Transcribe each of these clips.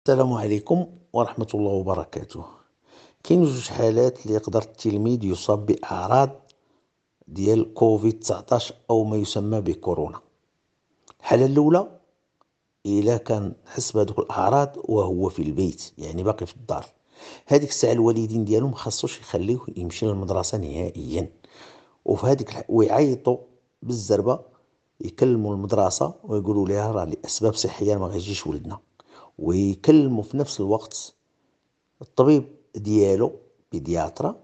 السلام عليكم ورحمة الله وبركاته. كاين جوج حالات اللي يقدر التلميذ يصاب بأعراض ديال كوفيد 19 أو ما يسمى بكورونا. الحالة الأولى إلا كان حس بهذوك الأعراض وهو في البيت، يعني باقي في الدار، هذيك الساعة الوالدين ديالو مخصوش يخليوه يمشي للمدرسة نهائيا، وفي هذيك ويعيطوا بالزربة، يكلموا المدرسة ويقولوا لها راه لأسباب صحية ما غيجيش ولدنا، ويكلموا في نفس الوقت الطبيب ديالو بيدياترا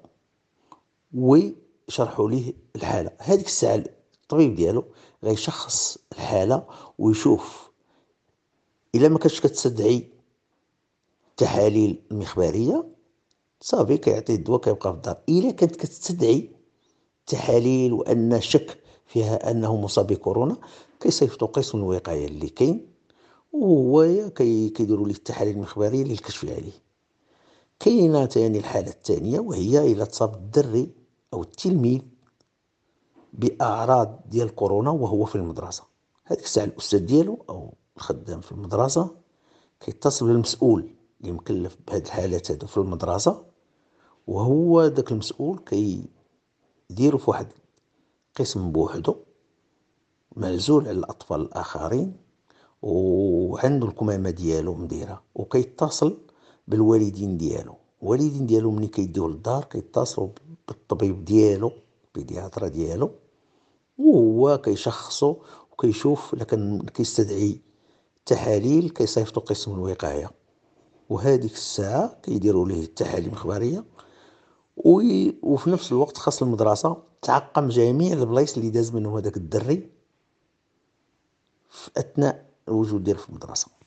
وشرحوا ليه الحالة. هذيك الساعة الطبيب ديالو غيشخص الحالة ويشوف إلا ما كانتش كتستدعي التحاليل المخبرية صافي كيعطيه الدواء كيبقى في الدار. إلا كانت كتستدعي التحاليل وأن شك فيها أنه مصاب بكورونا كيصيفطوا قسم الوقاية اللي كاين، وهو كيديروا ليه التحاليل المخبرية للكشف عليه. كاينة تاني الحالة الثانية، وهي إلا تصاب الدري أو التلميذ بأعراض ديال كورونا وهو في المدرسة، هذيك الساعة الأستاذ ديالو أو الخدام في المدرسة كيتصل بالمسؤول اللي مكلف بهاد الحالات هادو في المدرسة، وهو داك المسؤول كيديرو في واحد قسم بوحدو معزول على الأطفال الآخرين، وعنده الكمامة ديالو مديرة، وكيتصل بالوالدين ديالو. الوالدين ديالو ملي كيديوه للدار كيتصلوا بالطبيب ديالو البيدياترا ديالو، وهو كيشخصو وكيشوف إلا كان كيستدعي تحاليل كيصيفطو قسم الوقاية، وهذيك الساعة كيديروا ليه التحاليل المخبرية. وفي نفس الوقت خاص المدرسة تعقم جميع البلايص اللي داز منهم هذاك الدري في أثناء الوجود ديالو في المدرسة.